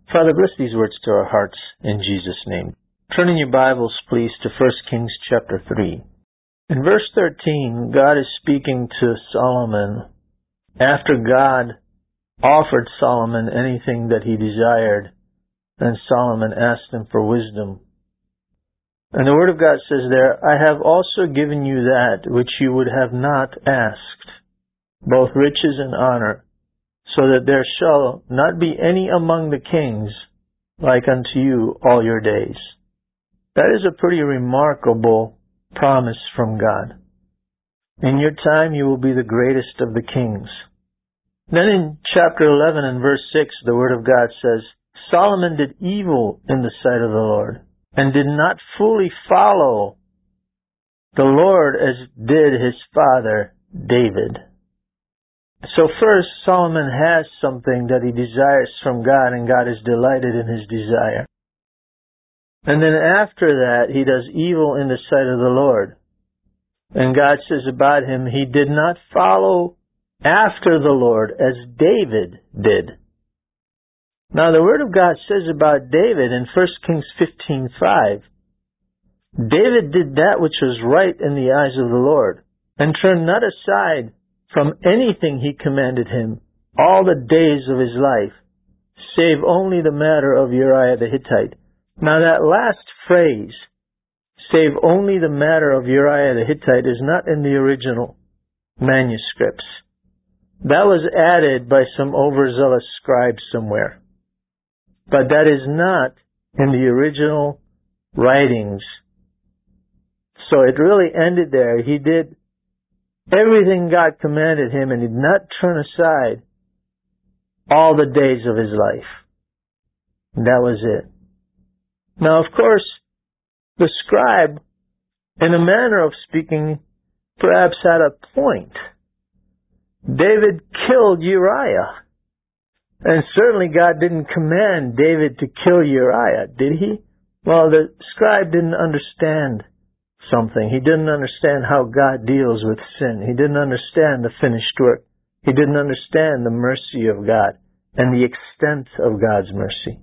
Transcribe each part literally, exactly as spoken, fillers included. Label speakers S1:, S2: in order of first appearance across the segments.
S1: Father, bless these words to our hearts in Jesus' name. Turn in your Bibles, please, to First Kings chapter three. In verse thirteen, God is speaking to Solomon after God offered Solomon anything that he desired, and Solomon asked him for wisdom. And the Word of God says there, I have also given you that which you would have not asked, both riches and honor, so that there shall not be any among the kings like unto you all your days. That is a pretty remarkable promise from God. In your time you will be the greatest of the kings. Then in chapter eleven and verse six, the Word of God says, Solomon did evil in the sight of the Lord, and did not fully follow the Lord as did his father David. So first, Solomon has something that he desires from God, and God is delighted in his desire. And then after that, he does evil in the sight of the Lord. And God says about him, he did not follow after the Lord as David did. Now the Word of God says about David in First Kings fifteen five, David did that which was right in the eyes of the Lord, and turned not aside from anything he commanded him all the days of his life, save only the matter of Uriah the Hittite. Now that last phrase, save only the matter of Uriah the Hittite, is not in the original manuscripts. That was added by some overzealous scribes somewhere. But that is not in the original writings. So it really ended there. He did everything God commanded him and did not turn aside all the days of his life. And that was it. Now, of course, the scribe, in a manner of speaking, perhaps had a point. David killed Uriah. And certainly God didn't command David to kill Uriah, did he? Well, the scribe didn't understand something. He didn't understand how God deals with sin. He didn't understand the finished work. He didn't understand the mercy of God and the extent of God's mercy.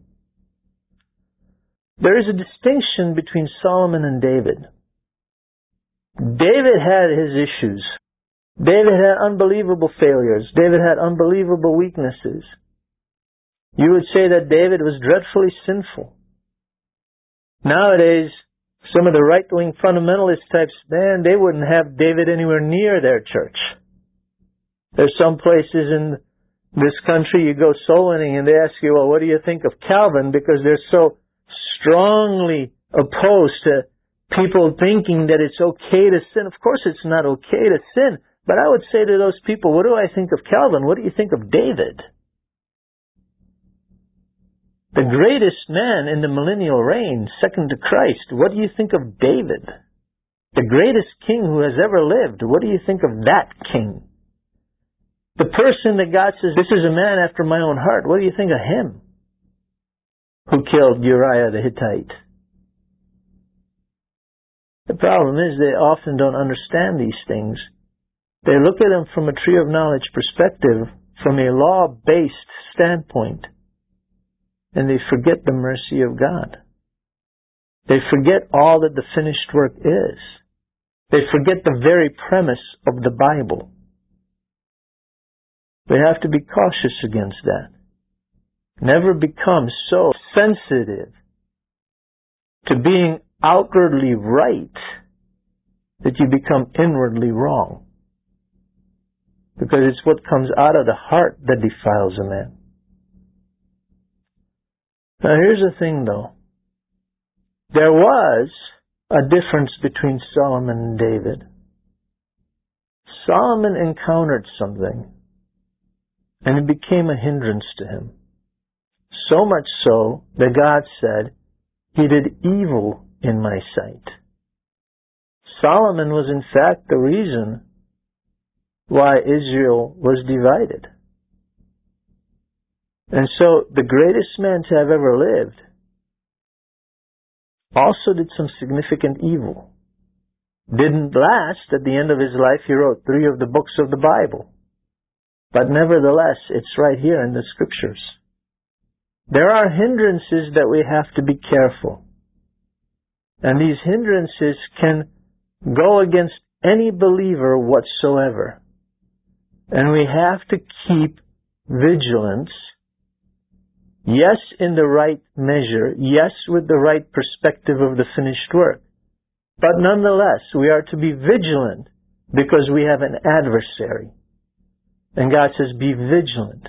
S1: There is a distinction between Solomon and David. David had his issues. David had unbelievable failures. David had unbelievable weaknesses. You would say that David was dreadfully sinful. Nowadays, some of the right-wing fundamentalist types, man, they wouldn't have David anywhere near their church. There's some places in this country you go soul winning and they ask you, well, what do you think of Calvin? Because they're so strongly opposed to people thinking that it's okay to sin. Of course it's not okay to sin. But I would say to those people, what do I think of Calvin? What do you think of David? The greatest man in the millennial reign, second to Christ, what do you think of David? The greatest king who has ever lived, what do you think of that king? The person that God says, this is a man after my own heart, what do you think of him? Who killed Uriah the Hittite? The problem is they often don't understand these things. They look at them from a tree of knowledge perspective, from a law-based standpoint. And they forget the mercy of God. They forget all that the finished work is. They forget the very premise of the Bible. We have to be cautious against that. Never become so sensitive to being outwardly right that you become inwardly wrong. Because it's what comes out of the heart that defiles a man. Now here's the thing though. There was a difference between Solomon and David. Solomon encountered something, and it became a hindrance to him. So much so that God said, he did evil in my sight. Solomon was in fact the reason why Israel was divided. And so the greatest man to have ever lived also did some significant evil. Didn't last. At the end of his life, he wrote three of the books of the Bible. But nevertheless, it's right here in the scriptures. there are hindrances that we have to be careful. And these hindrances can go against any believer whatsoever. And we have to keep vigilance, yes, in the right measure, yes, with the right perspective of the finished work. But nonetheless, we are to be vigilant because we have an adversary. And God says, be vigilant.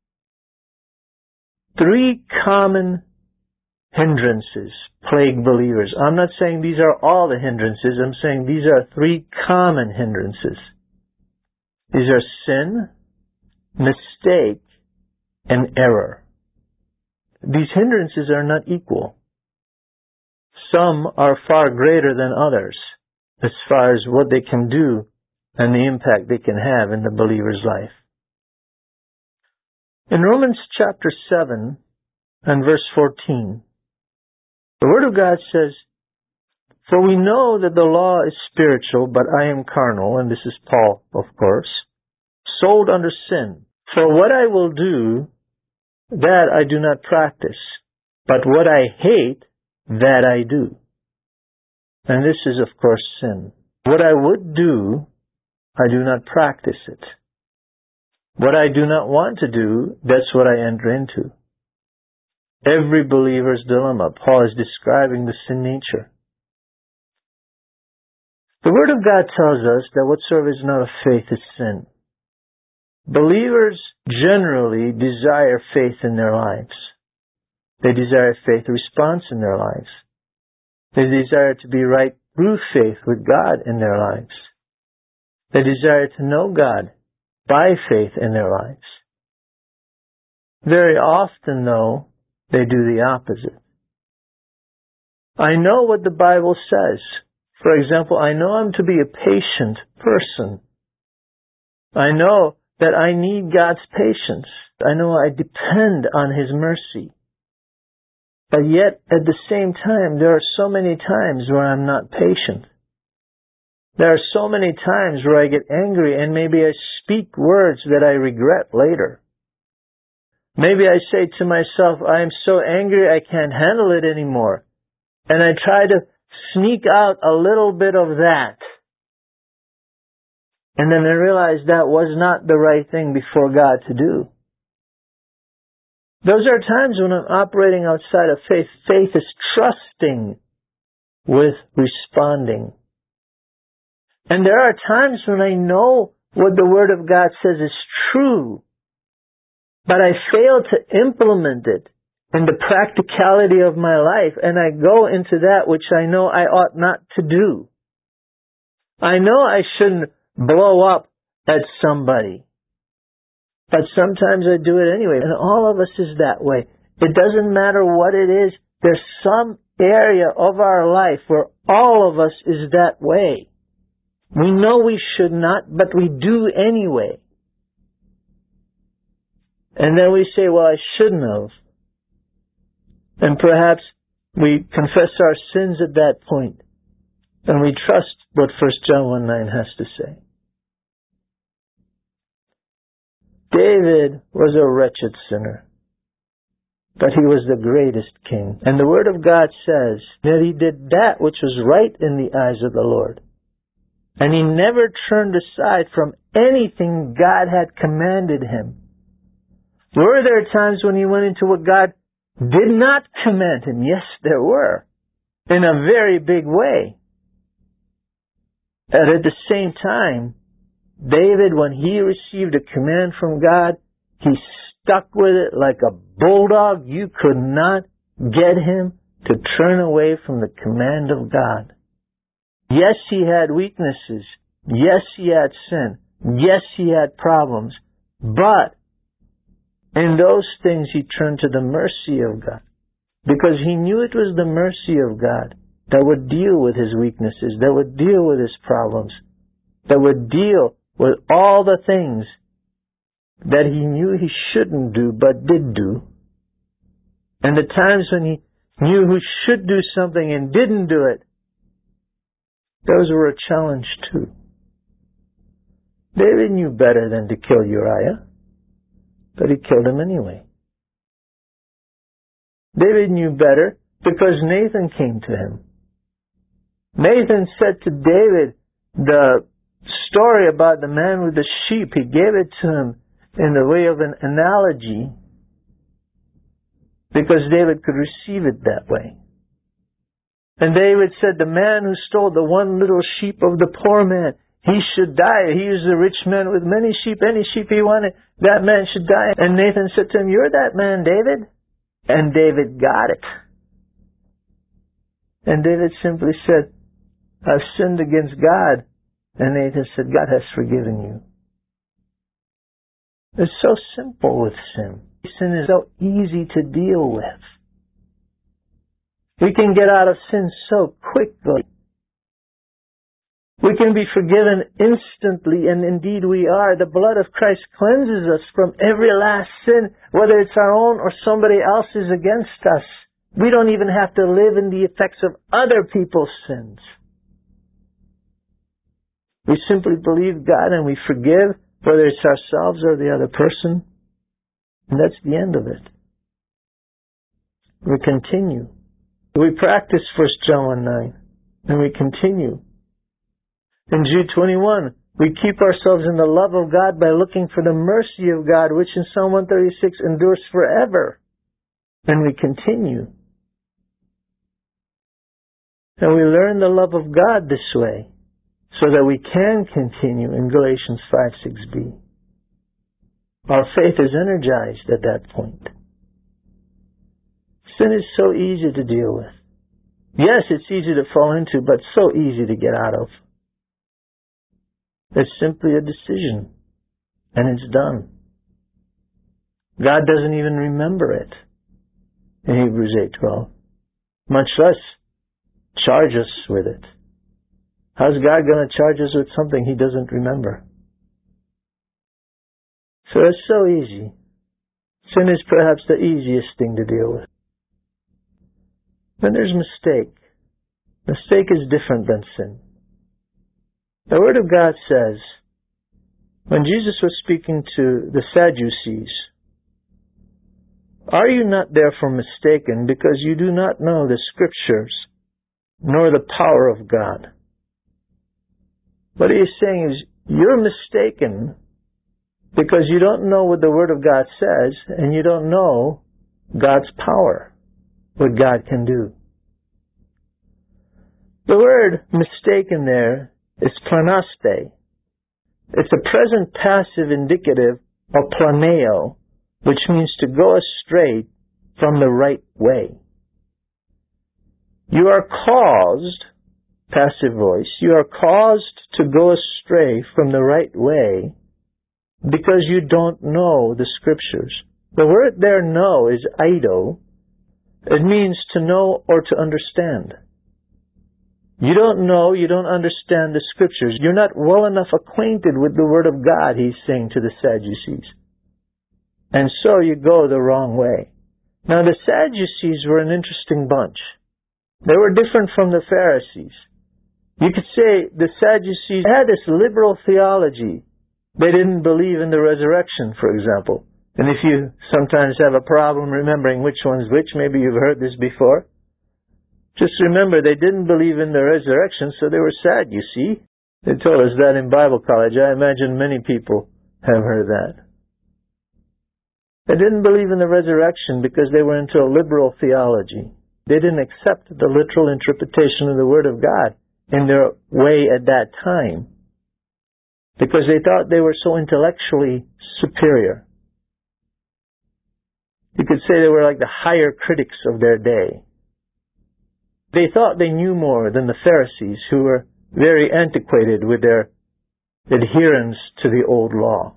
S1: Three common hindrances plague believers. I'm not saying these are all the hindrances. I'm saying these are three common hindrances. These are sin, mistake, and error. These hindrances are not equal. Some are far greater than others as far as what they can do and the impact they can have in the believer's life. In Romans chapter seven and verse fourteen, the Word of God says, "For we know that the law is spiritual, but I am carnal," and this is Paul, of course, "sold under sin. For what I will do, that I do not practice, but what I hate, that I do." And this is, of course, sin. What I would do, I do not practice it. What I do not want to do, that's what I enter into. Every believer's dilemma. Paul is describing the sin nature. The Word of God tells us that whatsoever is not of faith is sin. Believers generally desire faith in their lives. They desire faith response in their lives. They desire to be right through faith with God in their lives. They desire to know God by faith in their lives. Very often, though, they do the opposite. I know what the Bible says. For example, I know I'm to be a patient person. I know that I need God's patience. I know I depend on His mercy. But yet, at the same time, there are so many times where I'm not patient. There are so many times where I get angry and maybe I speak words that I regret later. Maybe I say to myself, I am so angry I can't handle it anymore. And I try to sneak out a little bit of that. And then I realize that was not the right thing before God to do. Those are times when I'm operating outside of faith. Faith is trusting with responding. And there are times when I know what the Word of God says is true, but I fail to implement it in the practicality of my life, and I go into that which I know I ought not to do. I know I shouldn't blow up at somebody, but sometimes I do it anyway, and all of us is that way. It doesn't matter what it is. There's some area of our life where all of us is that way. We know we should not, but we do anyway. And then we say, well, I shouldn't have. And perhaps we confess our sins at that point, and we trust what First John one nine has to say. David was a wretched sinner, but he was the greatest king. And the Word of God says that he did that which was right in the eyes of the Lord. And he never turned aside from anything God had commanded him. Were there times when he went into what God did not command him? Yes, there were. In a very big way. And at the same time, David, when he received a command from God, he stuck with it like a bulldog. You could not get him to turn away from the command of God. Yes, he had weaknesses. Yes, he had sin. Yes, he had problems. But in those things, he turned to the mercy of God, because he knew it was the mercy of God that would deal with his weaknesses, that would deal with his problems, that would deal with all the things that he knew he shouldn't do but did do. And the times when he knew he should do something and didn't do it, those were a challenge too. David knew better than to kill Uriah, but he killed him anyway. David knew better because Nathan came to him. Nathan said to David the story about the man with the sheep. He gave it to him in the way of an analogy because David could receive it that way. And David said, the man who stole the one little sheep of the poor man, he should die. He was a rich man with many sheep. Any sheep he wanted, that man should die. And Nathan said to him, you're that man, David. And David got it. And David simply said, I've sinned against God. And Nathan said, God has forgiven you. It's so simple with sin. Sin is so easy to deal with. We can get out of sin so quickly. We can be forgiven instantly, and indeed we are. The blood of Christ cleanses us from every last sin, whether it's our own or somebody else's against us. We don't even have to live in the effects of other people's sins. We simply believe God and we forgive, whether it's ourselves or the other person. And that's the end of it. We continue. We practice First John one nine. And we continue. In Jude twenty-one, we keep ourselves in the love of God by looking for the mercy of God, which in Psalm one thirty-six endures forever. And we continue. And we learn the love of God this way, so that we can continue in Galatians five six b. Our faith is energized at that point. Sin is so easy to deal with. Yes, it's easy to fall into, but so easy to get out of. It's simply a decision, and it's done. God doesn't even remember it in Hebrews eight twelve, much less charge us with it. How's God going to charge us with something He doesn't remember? So it's so easy. Sin is perhaps the easiest thing to deal with. Then there's mistake. Mistake is different than sin. The Word of God says, when Jesus was speaking to the Sadducees, are you not therefore mistaken, because you do not know the Scriptures, nor the power of God? What he is saying is, you're mistaken because you don't know what the Word of God says, and you don't know God's power, what God can do. The word mistaken there is planaste. It's a present passive indicative of planeo, which means to go astray from the right way. You are caused, passive voice, you are caused to go astray from the right way because you don't know the Scriptures. The word there, know, is eido. It means to know or to understand. You don't know, you don't understand the Scriptures. You're not well enough acquainted with the Word of God, he's saying to the Sadducees. And so you go the wrong way. Now the Sadducees were an interesting bunch. They were different from the Pharisees. You could say the Sadducees had this liberal theology. They didn't believe in the resurrection, for example. And if you sometimes have a problem remembering which one's which, maybe you've heard this before, just remember they didn't believe in the resurrection, so they were sad, you see. They told us that in Bible college. I imagine many people have heard that. They didn't believe in the resurrection because they were into a liberal theology. They didn't accept the literal interpretation of the Word of God in their way at that time because they thought they were so intellectually superior. You could say they were like the higher critics of their day. They thought they knew more than the Pharisees, who were very antiquated with their adherence to the old law.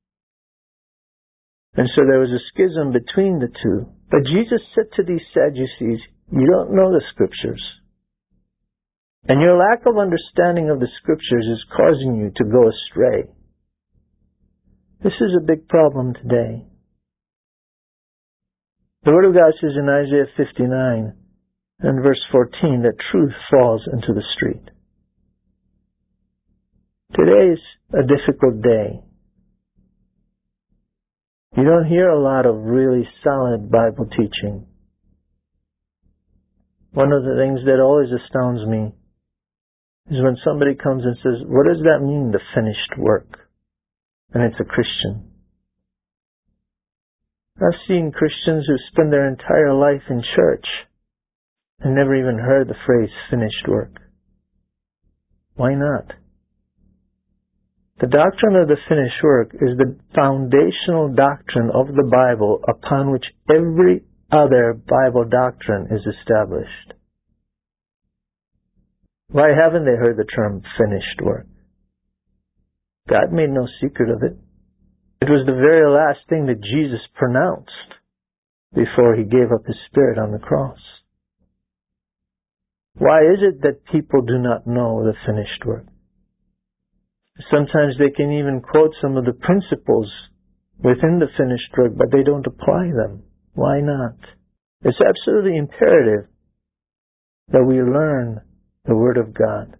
S1: And so there was a schism between the two. But Jesus said to these Sadducees, you don't know the Scriptures. And your lack of understanding of the Scriptures is causing you to go astray. This is a big problem today. The Word of God says in Isaiah fifty-nine and verse fourteen that truth falls into the street. Today is a difficult day. You don't hear a lot of really solid Bible teaching. One of the things that always astounds me is when somebody comes and says, what does that mean, the finished work? And it's a Christian. I've seen Christians who spend their entire life in church and never even heard the phrase finished work. Why not? The doctrine of the finished work is the foundational doctrine of the Bible upon which every other Bible doctrine is established. Why haven't they heard the term finished work? God made no secret of it. It was the very last thing that Jesus pronounced before he gave up his spirit on the cross. Why is it that people do not know the finished work? Sometimes they can even quote some of the principles within the finished work, but they don't apply them. Why not? It's absolutely imperative that we learn the Word of God.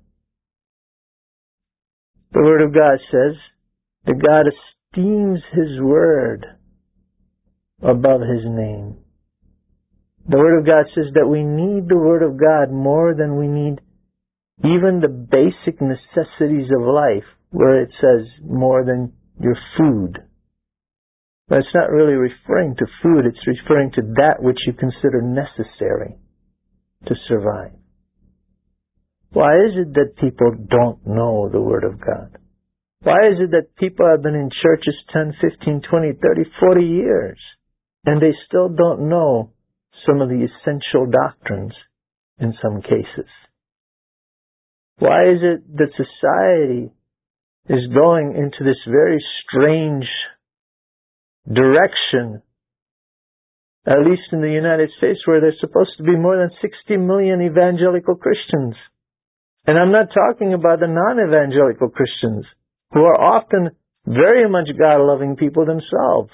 S1: The Word of God says that God esteems His Word above His name. The Word of God says that we need the Word of God more than we need even the basic necessities of life, where it says more than your food. But it's not really referring to food, it's referring to that which you consider necessary to survive. Why is it that people don't know the Word of God? Why is it that people have been in churches ten, fifteen, twenty, thirty, forty years and they still don't know some of the essential doctrines in some cases? Why is it that society is going into this very strange direction, at least in the United States, where there's supposed to be more than sixty million evangelical Christians? And I'm not talking about the non-evangelical Christians, who are often very much God-loving people themselves.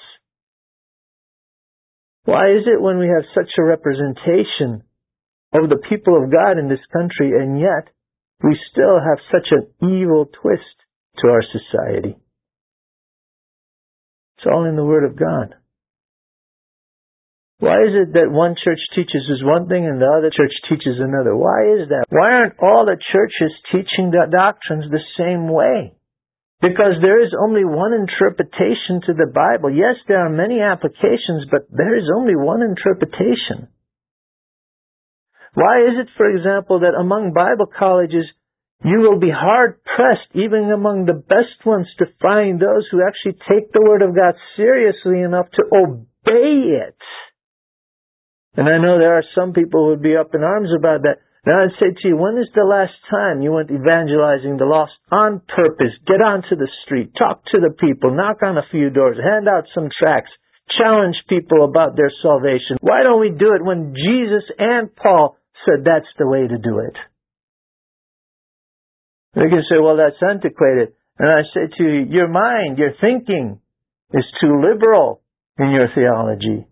S1: Why is it when we have such a representation of the people of God in this country, and yet we still have such an evil twist to our society? It's all in the Word of God. Why is it that one church teaches is one thing and the other church teaches another? Why is that? Why aren't all the churches teaching the doctrines the same way? Because there is only one interpretation to the Bible. Yes, there are many applications, but there is only one interpretation. Why is it, for example, that among Bible colleges you will be hard-pressed, even among the best ones, to find those who actually take the Word of God seriously enough to obey it? And I know there are some people who would be up in arms about that. Now I'd say to you, when is the last time you went evangelizing the lost on purpose? Get onto the street, talk to the people, knock on a few doors, hand out some tracts, challenge people about their salvation. Why don't we do it when Jesus and Paul said that's the way to do it? They can say, well, that's antiquated. And I say to you, your mind, your thinking is too liberal in your theology.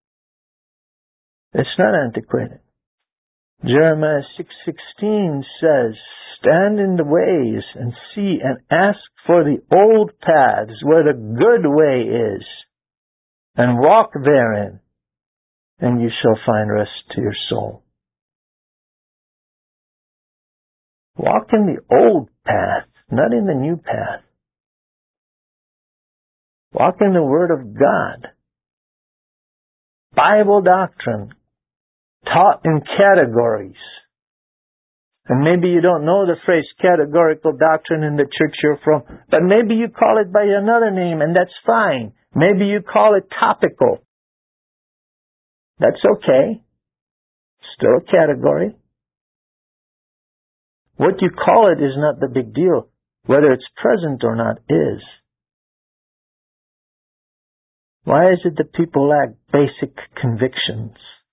S1: It's not antiquated. Jeremiah six sixteen says, stand in the ways and see and ask for the old paths where the good way is, and walk therein, and you shall find rest to your soul. Walk in the old path, not in the new path. Walk in the Word of God. Bible doctrine taught in categories. And maybe you don't know the phrase categorical doctrine in the church you're from, but maybe you call it by another name, and that's fine. Maybe you call it topical. That's okay. Still a category. What you call it is not the big deal. Whether it's present or not is. Why is it that people lack basic convictions?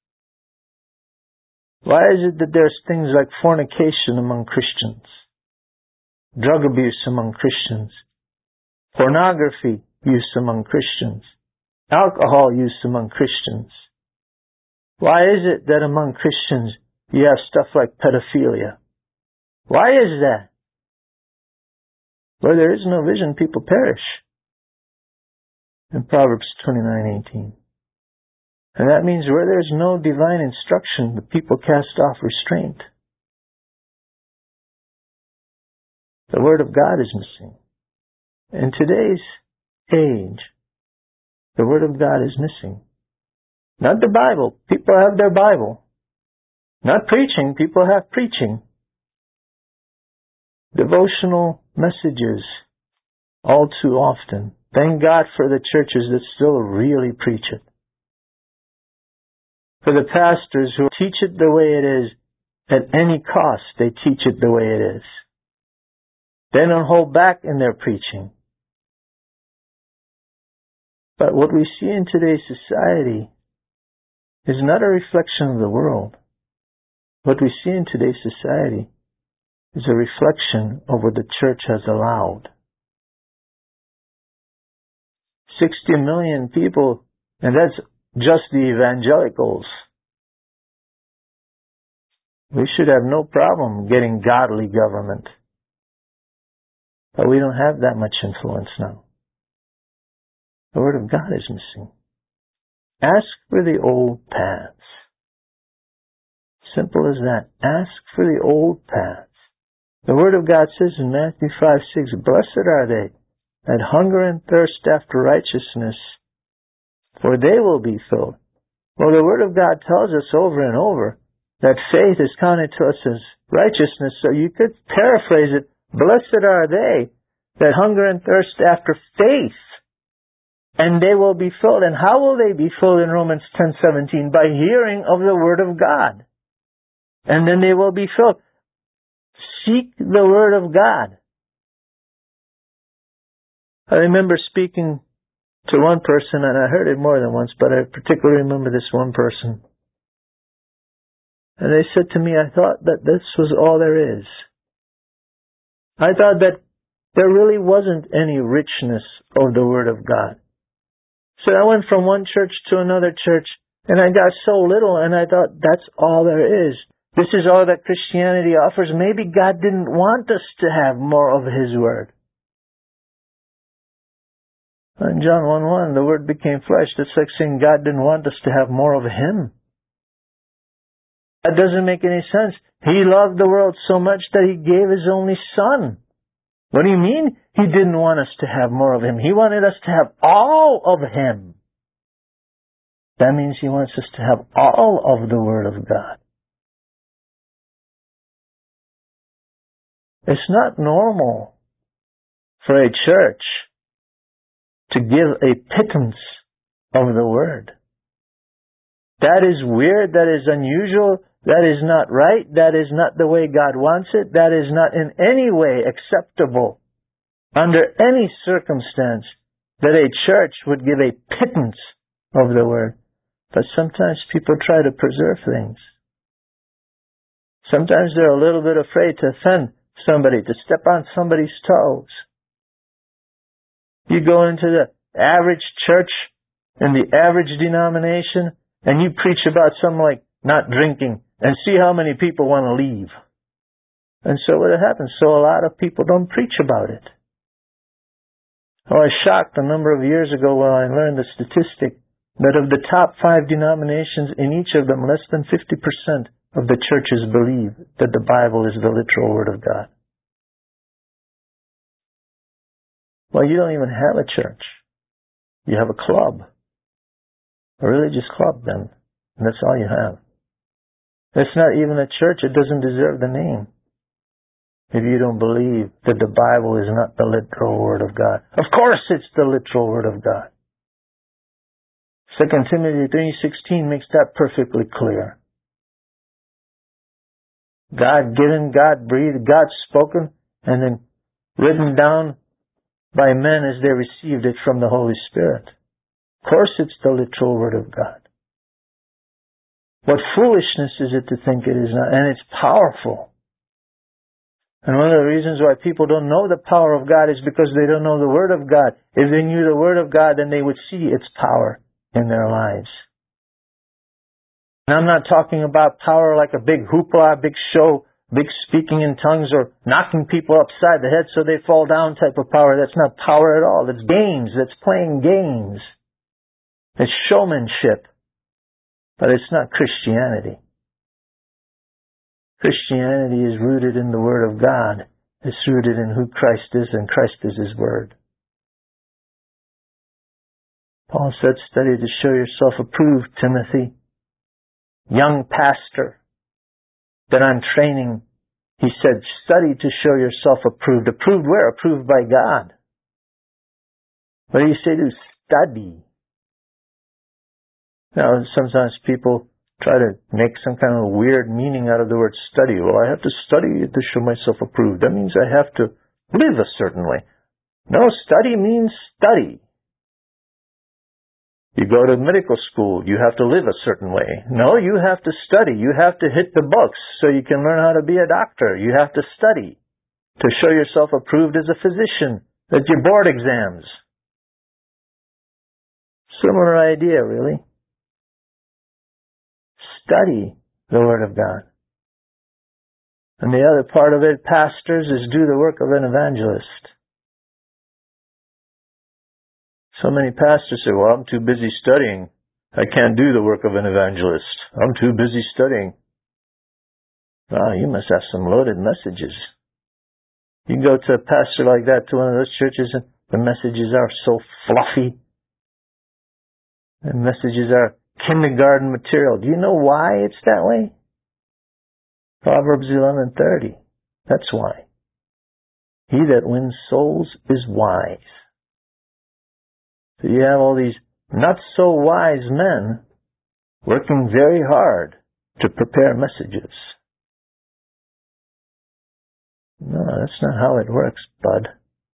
S1: Why is it that there's things like fornication among Christians, drug abuse among Christians, pornography use among Christians, alcohol use among Christians? Why is it that among Christians you have stuff like pedophilia? Why is that? Where there is no vision, people perish. In Proverbs twenty-nine eighteen. And that means where there's no divine instruction, the people cast off restraint. The Word of God is missing. In today's age, the Word of God is missing. Not the Bible. People have their Bible. Not preaching. People have preaching. Devotional messages all too often. Thank God for the churches that still really preach it. For the pastors who teach it the way it is, at any cost, they teach it the way it is. They don't hold back in their preaching. But what we see in today's society is not a reflection of the world. What we see in today's society is a reflection of what the church has allowed. sixty million people, and that's just the evangelicals. We should have no problem getting godly government. But we don't have that much influence now. The Word of God is missing. Ask for the old paths. Simple as that. Ask for the old paths. The Word of God says in Matthew five six, blessed are they that hunger and thirst after righteousness, for they will be filled. Well, the Word of God tells us over and over that faith is counted to us as righteousness, so you could paraphrase it, blessed are they that hunger and thirst after faith, and they will be filled. And how will they be filled in Romans ten seventeen? By hearing of the Word of God. And then they will be filled. Seek the Word of God. I remember speaking to one person, and I heard it more than once, but I particularly remember this one person. And they said to me, I thought that this was all there is. I thought that there really wasn't any richness of the Word of God. So I went from one church to another church, and I got so little, and I thought, that's all there is. This is all that Christianity offers. Maybe God didn't want us to have more of His Word. In John one one, the Word became flesh. That's like saying God didn't want us to have more of Him. That doesn't make any sense. He loved the world so much that He gave His only Son. What do you mean He didn't want us to have more of Him? He wanted us to have all of Him. That means He wants us to have all of the Word of God. It's not normal for a church to give a pittance of the Word. That is weird. That is unusual. That is not right. That is not the way God wants it. That is not in any way acceptable under any circumstance that a church would give a pittance of the Word. But sometimes people try to preserve things. Sometimes they're a little bit afraid to offend somebody, to step on somebody's toes. You go into the average church in the average denomination and you preach about something like not drinking and see how many people want to leave. And so what happens? So a lot of people don't preach about it. I was shocked a number of years ago when I learned the statistic that of the top five denominations, in each of them, less than fifty percent of the churches believe that the Bible is the literal Word of God. Well, you don't even have a church. You have a club. A religious club, then. And that's all you have. It's not even a church. It doesn't deserve the name. If you don't believe that the Bible is not the literal Word of God. Of course it's the literal Word of God. Second Timothy three sixteen makes that perfectly clear. God given, God breathed, God spoken, and then written down by men as they received it from the Holy Spirit. Of course it's the literal Word of God. What foolishness is it to think it is not? And it's powerful. And one of the reasons why people don't know the power of God is because they don't know the Word of God. If they knew the Word of God, then they would see its power in their lives. And I'm not talking about power like a big hoopla, big show, big speaking in tongues, or knocking people upside the head so they fall down type of power. That's not power at all. It's games. That's playing games. It's showmanship. But it's not Christianity. Christianity is rooted in the Word of God. It's rooted in who Christ is, and Christ is His Word. Paul said, study to show yourself approved, Timothy. Young pastor that I'm training, he said, study to show yourself approved. Approved where? Approved by God. What do you say to study? Now, sometimes people try to make some kind of weird meaning out of the word study. Well, I have to study to show myself approved. That means I have to live a certain way. No, study means study. You go to medical school, you have to live a certain way. No, you have to study. You have to hit the books so you can learn how to be a doctor. You have to study to show yourself approved as a physician at your board exams. Similar idea, really. Study the Word of God. And the other part of it, pastors, is do the work of an evangelist. So many pastors say, well, I'm too busy studying. I can't do the work of an evangelist. I'm too busy studying. Wow, you must have some loaded messages. You can go to a pastor like that, to one of those churches, and the messages are so fluffy. The messages are kindergarten material. Do you know why it's that way? Proverbs eleven thirty. That's why. He that wins souls is wise. So you have all these not so wise men working very hard to prepare messages. No, that's not how it works, bud.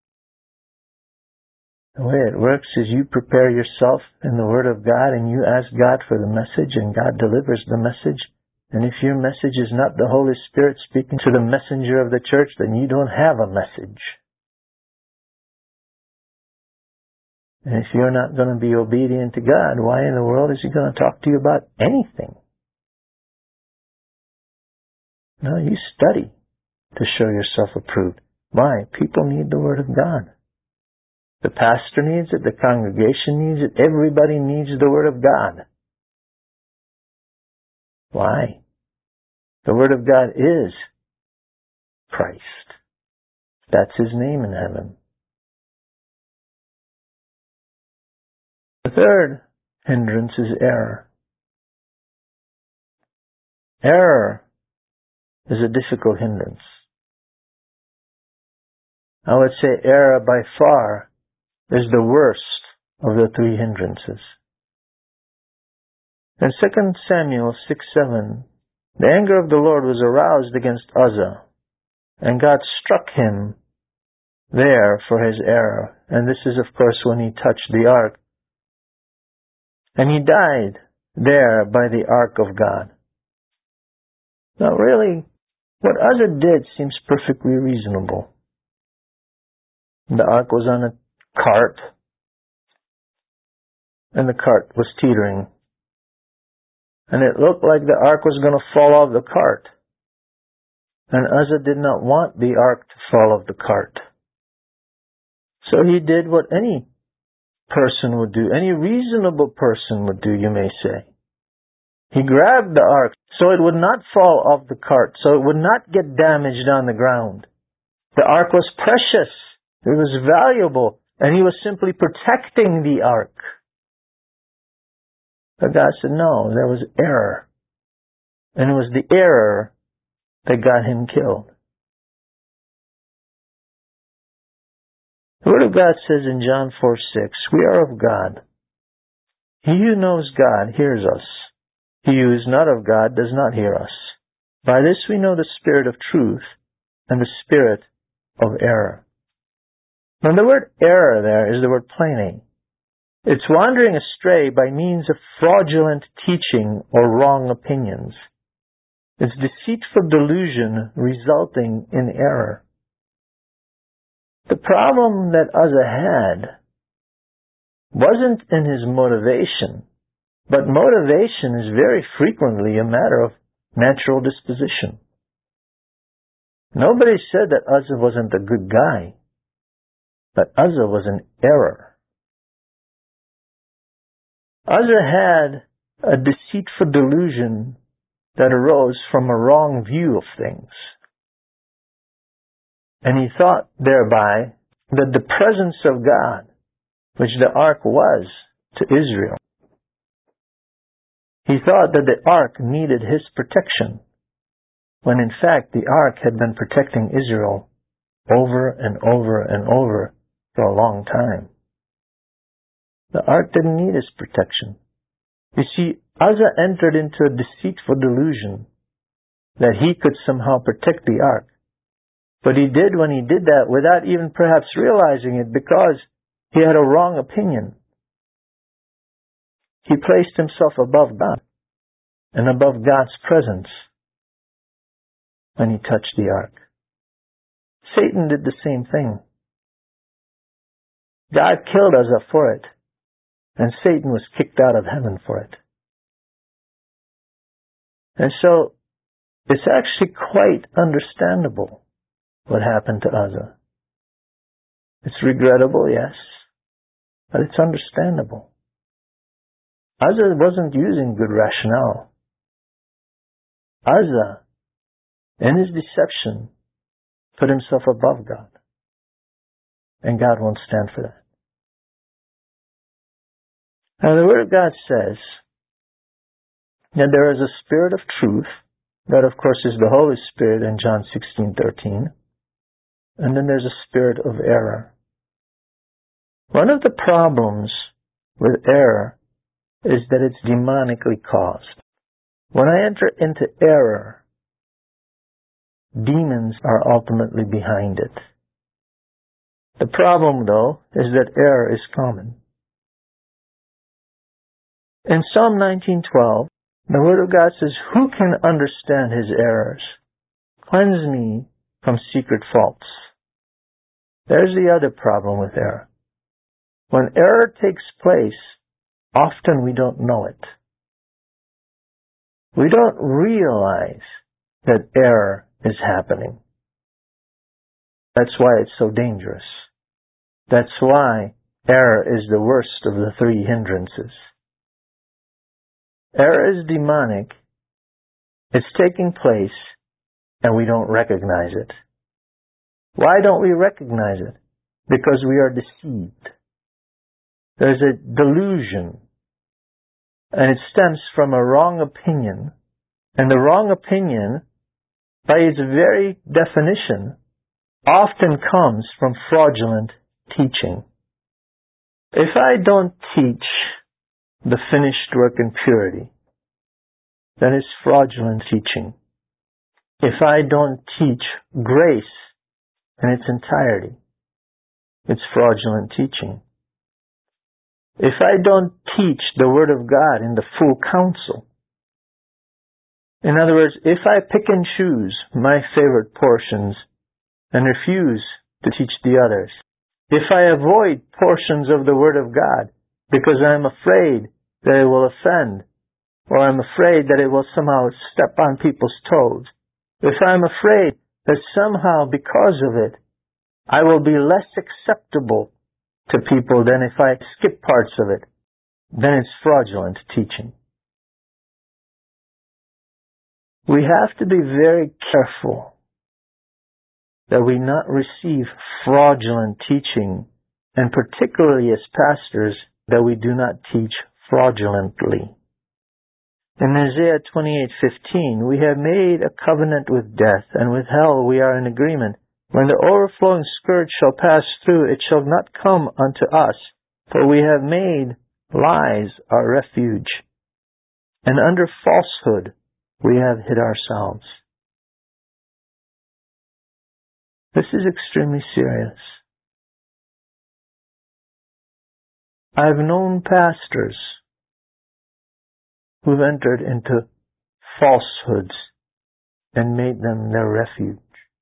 S1: The way it works is you prepare yourself in the Word of God and you ask God for the message and God delivers the message. And if your message is not the Holy Spirit speaking to the messenger of the church, then you don't have a message. And if you're not going to be obedient to God, why in the world is He going to talk to you about anything? No, you study to show yourself approved. Why? People need the Word of God. The pastor needs it, the congregation needs it, everybody needs the Word of God. Why? The Word of God is Christ. That's His name in heaven. The third hindrance is error. Error is a difficult hindrance. I would say error by far is the worst of the three hindrances. In Second Samuel six seven, the anger of the Lord was aroused against Uzzah, and God struck him there for his error. And this is, of course, when he touched the ark. And he died there by the ark of God. Now, really, what Uzzah did seems perfectly reasonable. The ark was on a cart, and the cart was teetering. And it looked like the ark was going to fall off the cart. And Uzzah did not want the ark to fall off the cart. So he did what any person would do, any reasonable person would do, you may say. He grabbed the ark so it would not fall off the cart, so it would not get damaged on the ground. The ark was precious. It was valuable. And he was simply protecting the ark. But God said, no, there was error. And it was the error that got him killed. The Word of God says in John four six, we are of God. He who knows God hears us. He who is not of God does not hear us. By this we know the spirit of truth and the spirit of error. Now the word error there is the word plane. It's wandering astray by means of fraudulent teaching or wrong opinions. It's deceitful delusion resulting in error. The problem that Uzzah had wasn't in his motivation, but motivation is very frequently a matter of natural disposition. Nobody said that Uzzah wasn't a good guy, but Uzzah was in error. Uzzah had a deceitful delusion that arose from a wrong view of things. And he thought thereby that the presence of God, which the ark was to Israel, he thought that the ark needed his protection, when in fact the ark had been protecting Israel over and over and over for a long time. The ark didn't need his protection. You see, Uzzah entered into a deceitful delusion that he could somehow protect the ark. But he did when he did that without even perhaps realizing it, because he had a wrong opinion. He placed himself above God and above God's presence when he touched the ark. Satan did the same thing. God killed Uzzah for it, and Satan was kicked out of heaven for it. And so, it's actually quite understandable what happened to Uzzah. It's regrettable, yes, but it's understandable. Uzzah wasn't using good rationale. Uzzah, in his deception, put himself above God. And God won't stand for that. Now the Word of God says that there is a spirit of truth, that of course is the Holy Spirit in John sixteen thirteen, and then there's a spirit of error. One of the problems with error is that it's demonically caused. When I enter into error, demons are ultimately behind it. The problem, though, is that error is common. In Psalm nineteen twelve, the Word of God says, "Who can understand his errors? Cleanse me from secret faults." There's the other problem with error. When error takes place, often we don't know it. We don't realize that error is happening. That's why it's so dangerous. That's why error is the worst of the three hindrances. Error is demonic. It's taking place, and we don't recognize it. Why don't we recognize it? Because we are deceived. There's a delusion, and it stems from a wrong opinion. And the wrong opinion, by its very definition, often comes from fraudulent teaching. If I don't teach the finished work in purity, then it's fraudulent teaching. If I don't teach grace in its entirety, it's fraudulent teaching. If I don't teach the Word of God in the full counsel, in other words, if I pick and choose my favorite portions and refuse to teach the others, if I avoid portions of the Word of God because I'm afraid that it will offend, or I'm afraid that it will somehow step on people's toes, if I'm afraid that somehow because of it, I will be less acceptable to people than if I skip parts of it, then it's fraudulent teaching. We have to be very careful that we not receive fraudulent teaching, and particularly as pastors, that we do not teach fraudulently. In Isaiah twenty-eight fifteen, we have made a covenant with death, and with hell we are in agreement. When the overflowing scourge shall pass through, it shall not come unto us, for we have made lies our refuge, and under falsehood we have hid ourselves. This is extremely serious. I've known pastors who've entered into falsehoods and made them their refuge.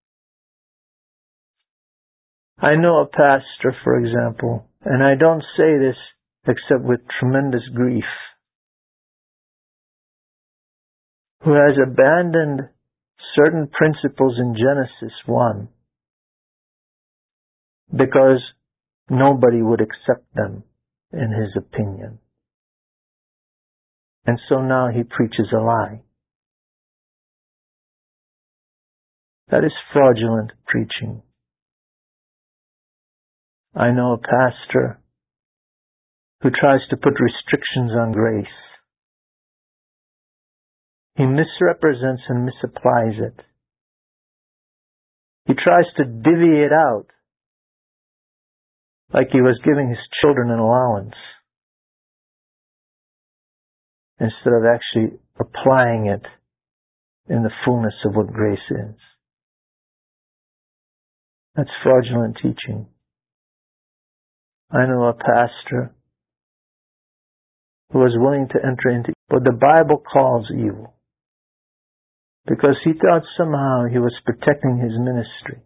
S1: I know a pastor, for example, and I don't say this except with tremendous grief, who has abandoned certain principles in Genesis one because nobody would accept them in his opinion. And so now he preaches a lie. That is fraudulent preaching. I know a pastor who tries to put restrictions on grace. He misrepresents and misapplies it. He tries to divvy it out like he was giving his children an allowance instead of actually applying it in the fullness of what grace is. That's fraudulent teaching. I know a pastor who was willing to enter into what the Bible calls evil because he thought somehow he was protecting his ministry.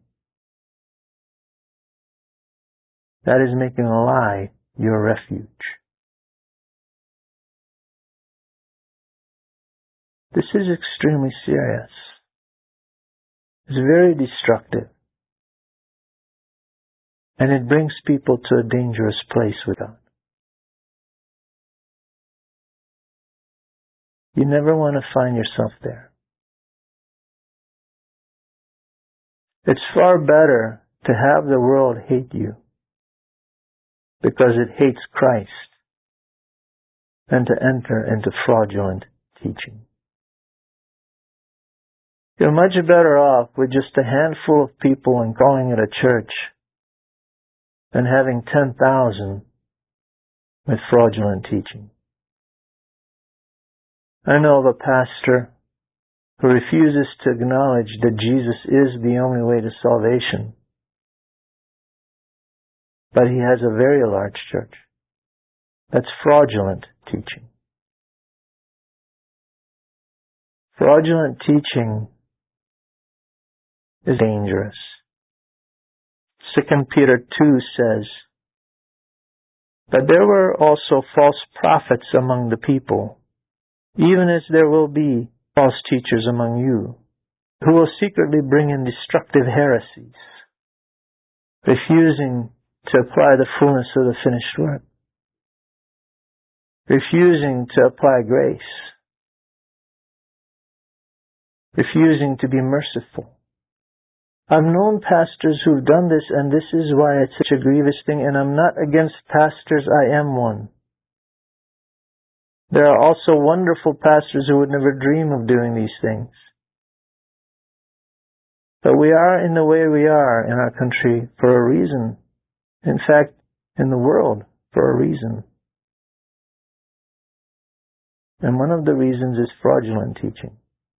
S1: That is making a lie your refuge. This is extremely serious. It's very destructive. And it brings people to a dangerous place with God. You never want to find yourself there. It's far better to have the world hate you because it hates Christ than to enter into fraudulent teaching. You're much better off with just a handful of people and calling it a church than having ten thousand with fraudulent teaching. I know of a pastor who refuses to acknowledge that Jesus is the only way to salvation, but he has a very large church. That's fraudulent teaching. Fraudulent teaching is dangerous. Second Peter two says, "But there were also false prophets among the people, even as there will be false teachers among you, who will secretly bring in destructive heresies, refusing to apply the fullness of the finished work, refusing to apply grace, refusing to be merciful." I've known pastors who've done this, and this is why it's such a grievous thing, and I'm not against pastors, I am one. There are also wonderful pastors who would never dream of doing these things. But we are in the way we are in our country for a reason. In fact, in the world for a reason. And one of the reasons is fraudulent teaching.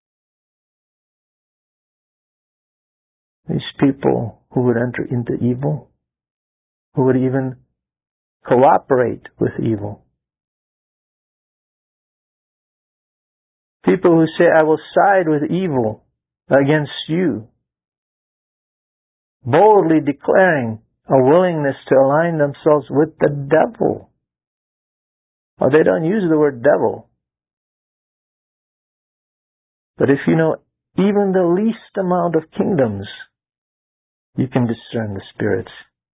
S1: These people who would enter into evil, who would even cooperate with evil. People who say, "I will side with evil against you," boldly declaring a willingness to align themselves with the devil. Well, they don't use the word devil. But if you know even the least amount of kingdoms, you can discern the spirits.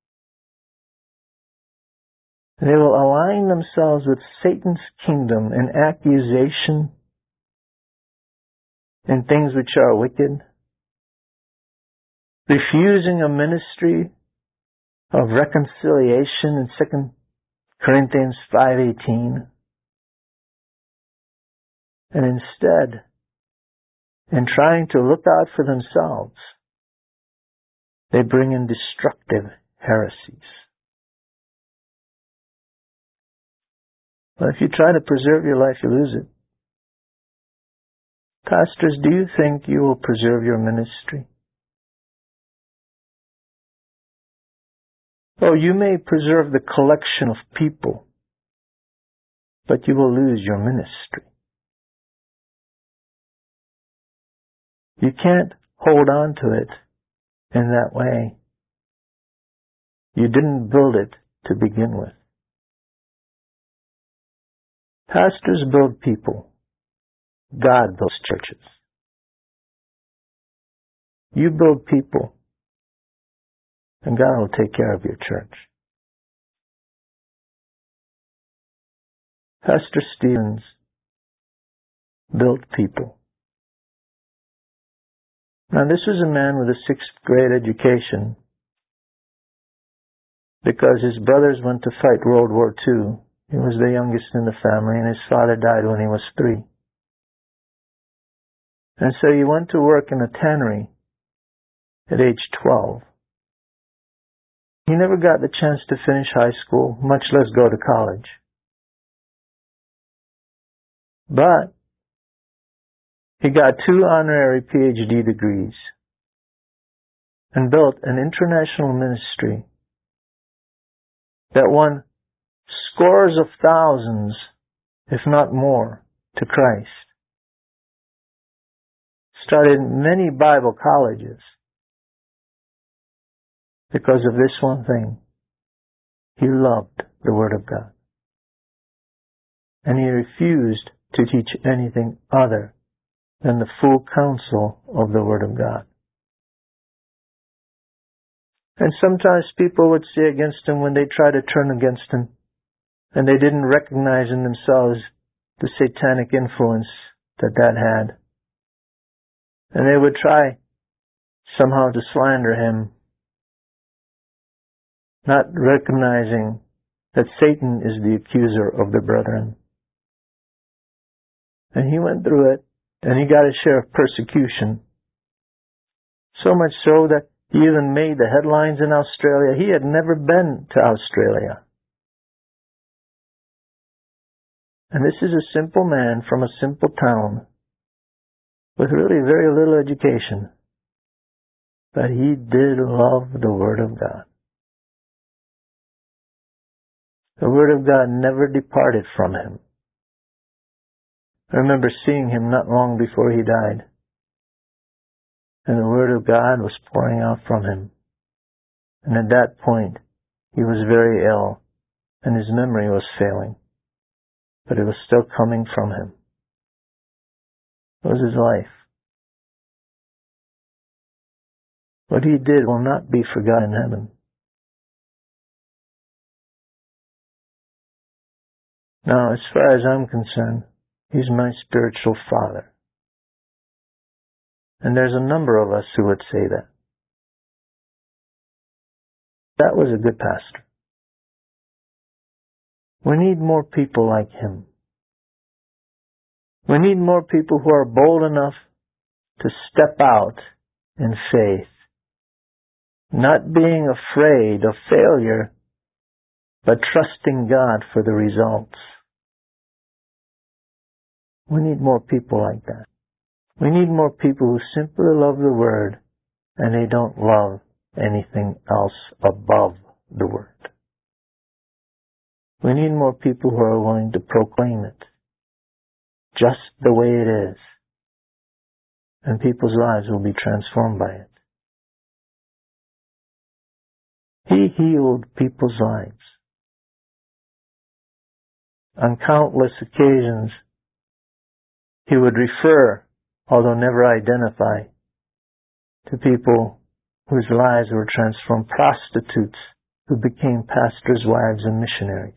S1: They will align themselves with Satan's kingdom in accusation and things which are wicked, refusing a ministry of reconciliation in Second Corinthians five eighteen, and instead, in trying to look out for themselves, they bring in destructive heresies. But if you try to preserve your life, you lose it. Pastors, do you think you will preserve your ministry? Oh, you may preserve the collection of people, but you will lose your ministry. You can't hold on to it in that way. You didn't build it to begin with. Pastors build people. God builds churches. You build people, and God will take care of your church. Pastor Stevens built people. Now, this was a man with a sixth grade education because his brothers went to fight World War Two. He was the youngest in the family, and his father died when he was three. And so he went to work in a tannery at age twelve. He never got the chance to finish high school, much less go to college. But he got two honorary P H D degrees and built an international ministry that won scores of thousands, if not more, to Christ. Started many Bible colleges because of this one thing. He loved the Word of God. And he refused to teach anything other than the full counsel of the Word of God. And sometimes people would say against him when they try to turn against him, and they didn't recognize in themselves the satanic influence that that had. And they would try somehow to slander him, not recognizing that Satan is the accuser of the brethren. And he went through it, and he got his share of persecution. So much so that he even made the headlines in Australia. He had never been to Australia. And this is a simple man from a simple town with really very little education. But he did love the Word of God. The Word of God never departed from him. I remember seeing him not long before he died. And the Word of God was pouring out from him. And at that point, he was very ill, and his memory was failing. But it was still coming from him. It was his life. What he did will not be forgotten in heaven. Now, as far as I'm concerned, he's my spiritual father. And there's a number of us who would say that. That was a good pastor. We need more people like him. We need more people who are bold enough to step out in faith, not being afraid of failure, but trusting God for the results. We need more people like that. We need more people who simply love the Word and they don't love anything else above the Word. We need more people who are willing to proclaim it just the way it is, and people's lives will be transformed by it. He healed people's lives. On countless occasions, he would refer, although never identify, to people whose lives were transformed, prostitutes who became pastors' wives and missionaries.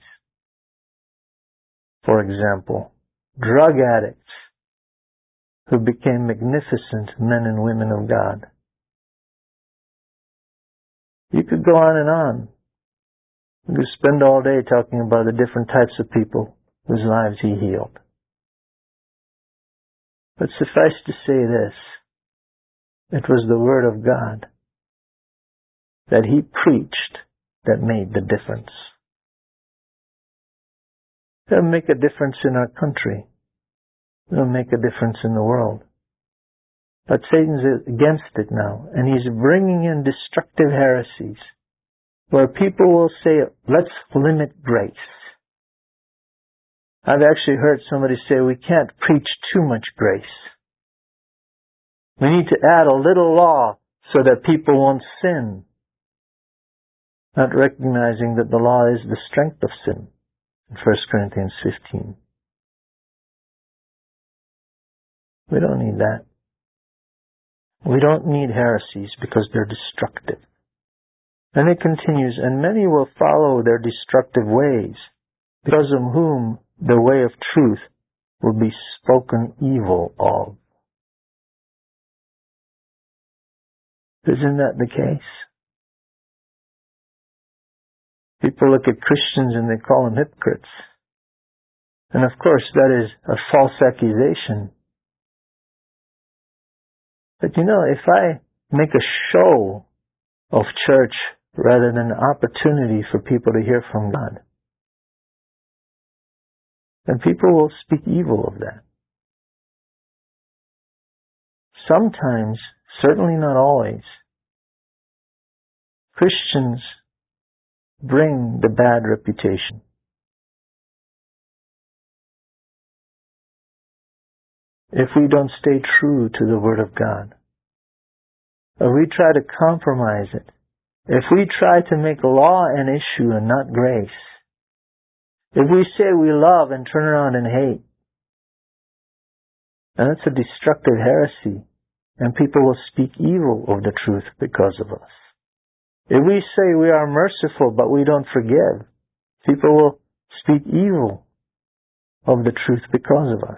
S1: For example, drug addicts who became magnificent men and women of God. You could go on and on. We could spend all day talking about the different types of people whose lives he healed. But suffice to say this, it was the Word of God that he preached that made the difference. It'll make a difference in our country. It'll make a difference in the world. But Satan's against it now, and he's bringing in destructive heresies where people will say, let's limit grace. I've actually heard somebody say we can't preach too much grace. We need to add a little law so that people won't sin, not recognizing that the law is the strength of sin in First Corinthians fifteen. We don't need that. We don't need heresies because they're destructive. And it continues, and many will follow their destructive ways, because of whom the way of truth will be spoken evil of. Isn't that the case? People look at Christians and they call them hypocrites. And of course, that is a false accusation. But you know, if I make a show of church rather than an opportunity for people to hear from God, then people will speak evil of that. Sometimes, certainly not always, Christians bring the bad reputation. If we don't stay true to the Word of God, or we try to compromise it, if we try to make law an issue and not grace, if we say we love and turn around and hate, and that's a destructive heresy, and people will speak evil of the truth because of us. If we say we are merciful but we don't forgive, people will speak evil of the truth because of us.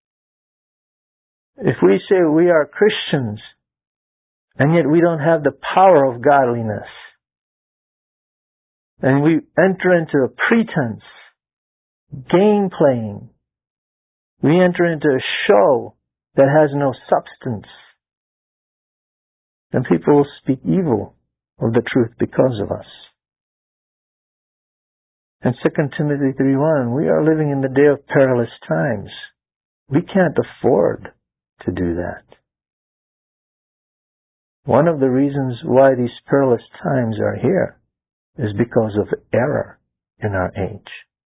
S1: If we say we are Christians and yet we don't have the power of godliness, and we enter into a pretense, game playing, we enter into a show that has no substance, then people will speak evil of the truth because of us. In Second Timothy three one, we are living in the day of perilous times. We can't afford to do that. One of the reasons why these perilous times are here is because of error in our age.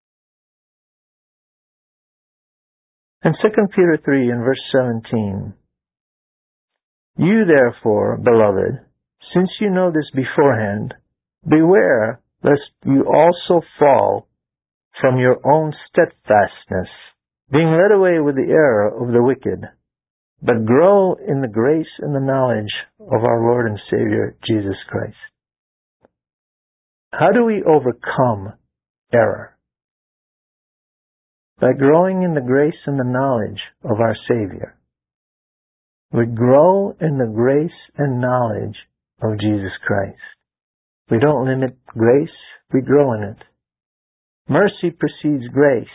S1: In Second Peter three and verse seventeen, you therefore, beloved, since you know this beforehand, beware lest you also fall from your own steadfastness, being led away with the error of the wicked, but grow in the grace and the knowledge of our Lord and Savior, Jesus Christ. How do we overcome error? By growing in the grace and the knowledge of our Savior. We grow in the grace and knowledge of Jesus Christ. We don't limit grace, we grow in it. Mercy precedes grace,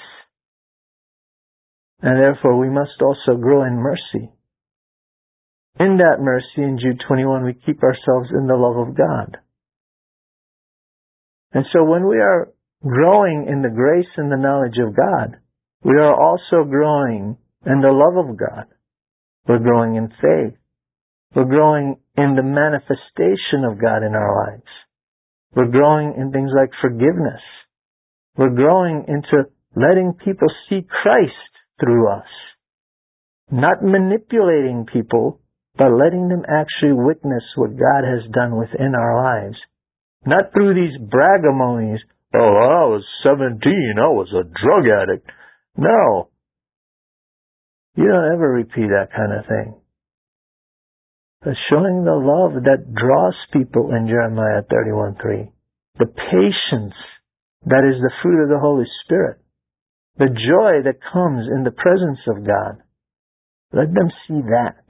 S1: and therefore we must also grow in mercy. In that mercy, in Jude twenty-one, we keep ourselves in the love of God. And so when we are growing in the grace and the knowledge of God, we are also growing in the love of God. We're growing in faith. We're growing in the manifestation of God in our lives. We're growing in things like forgiveness. We're growing into letting people see Christ through us. Not manipulating people, but letting them actually witness what God has done within our lives. Not through these bragamonies, oh, I was seventeen, I was a drug addict. No. You don't ever repeat that kind of thing. But showing the love that draws people in Jeremiah thirty-one three. The patience that is the fruit of the Holy Spirit. The joy that comes in the presence of God. Let them see that.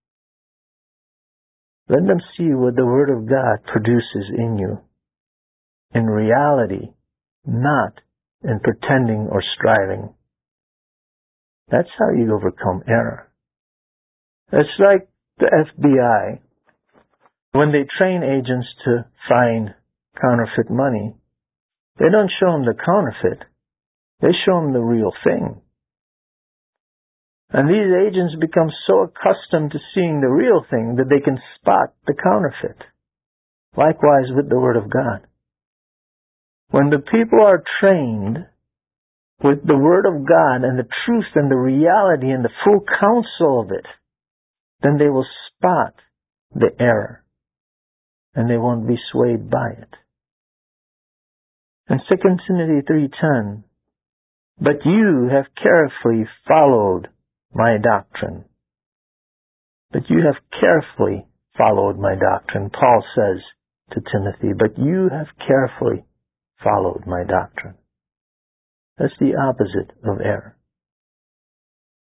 S1: Let them see what the Word of God produces in you. In reality, not in pretending or striving. That's how you overcome error. It's like the F B I. When they train agents to find counterfeit money, they don't show them the counterfeit. They show them the real thing. And these agents become so accustomed to seeing the real thing that they can spot the counterfeit. Likewise with the Word of God. When the people are trained with the Word of God and the truth and the reality and the full counsel of it, then they will spot the error and they won't be swayed by it. In Second Timothy three ten, but you have carefully followed my doctrine. But you have carefully followed my doctrine. Paul says to Timothy, but you have carefully followed my doctrine. That's the opposite of error.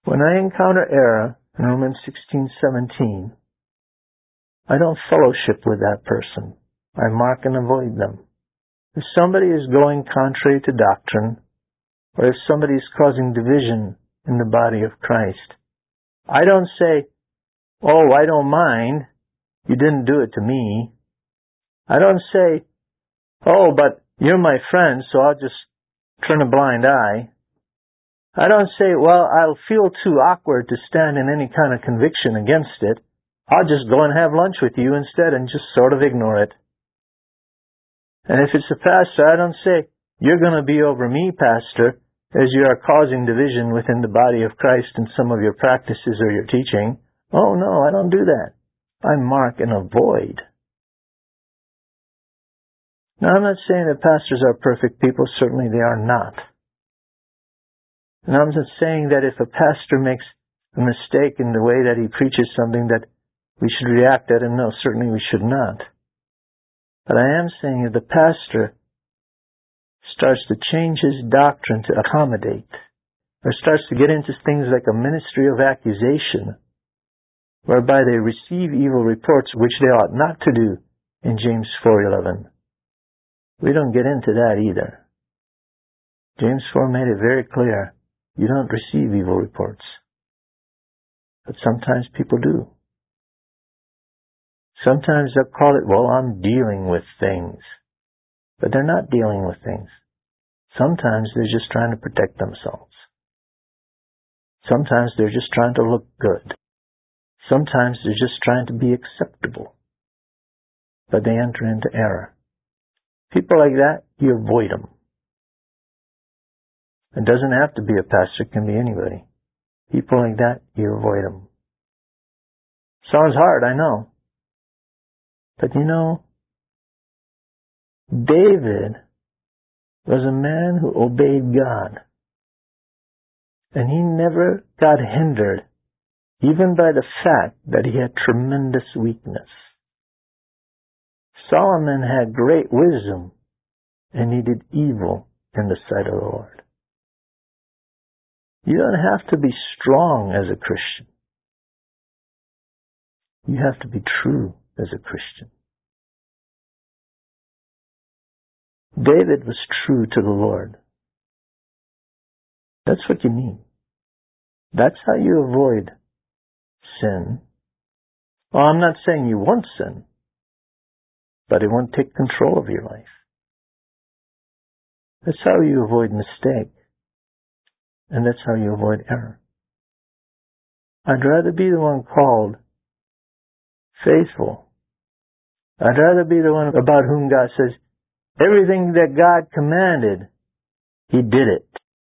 S1: When I encounter error, in Romans sixteen seventeen, I don't fellowship with that person. I mark and avoid them. If somebody is going contrary to doctrine, or if somebody is causing division in the body of Christ, I don't say, oh, I don't mind, you didn't do it to me. I don't say, oh, but you're my friend, so I'll just turn a blind eye. I don't say, well, I'll feel too awkward to stand in any kind of conviction against it. I'll just go and have lunch with you instead and just sort of ignore it. And if it's a pastor, I don't say, you're going to be over me, pastor, as you are causing division within the body of Christ in some of your practices or your teaching. Oh, no, I don't do that. I mark and avoid. Now, I'm not saying that pastors are perfect people. Certainly they are not. And I'm just saying that if a pastor makes a mistake in the way that he preaches something, that we should react at him. No, certainly we should not. But I am saying if the pastor starts to change his doctrine to accommodate, or starts to get into things like a ministry of accusation, whereby they receive evil reports, which they ought not to do in James four eleven. We don't get into that either. James four made it very clear, you don't receive evil reports. But sometimes people do. Sometimes they'll call it, well, I'm dealing with things. But they're not dealing with things. Sometimes they're just trying to protect themselves. Sometimes they're just trying to look good. Sometimes they're just trying to be acceptable. But they enter into error. People like that, you avoid them. It doesn't have to be a pastor, it can be anybody. People like that, you avoid them. Sounds hard, I know. But you know, David was a man who obeyed God. And he never got hindered, even by the fact that he had tremendous weakness. Solomon had great wisdom, and he did evil in the sight of the Lord. You don't have to be strong as a Christian. You have to be true as a Christian. David was true to the Lord. That's what you need. That's how you avoid sin. Well, I'm not saying you won't sin, but it won't take control of your life. That's how you avoid mistake. And that's how you avoid error. I'd rather be the one called faithful. I'd rather be the one about whom God says, everything that God commanded, He did it.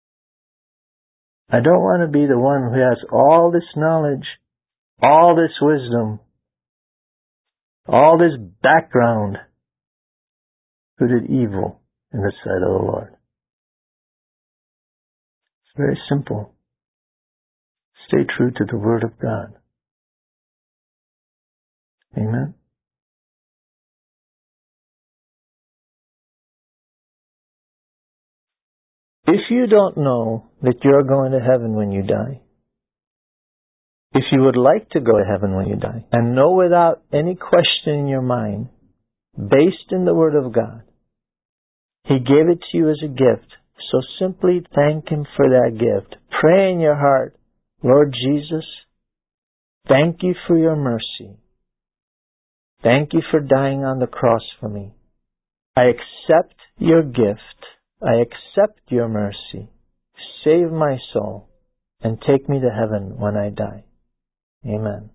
S1: I don't want to be the one who has all this knowledge, all this wisdom, all this background, who did evil in the sight of the Lord. It's very simple. Stay true to the Word of God. Amen. If you don't know that you're going to heaven when you die, if you would like to go to heaven when you die, and know without any question in your mind, based in the Word of God, He gave it to you as a gift, so simply thank Him for that gift. Pray in your heart, Lord Jesus, thank you for your mercy. Thank you for dying on the cross for me. I accept your gift. I accept your mercy. Save my soul and take me to heaven when I die. Amen.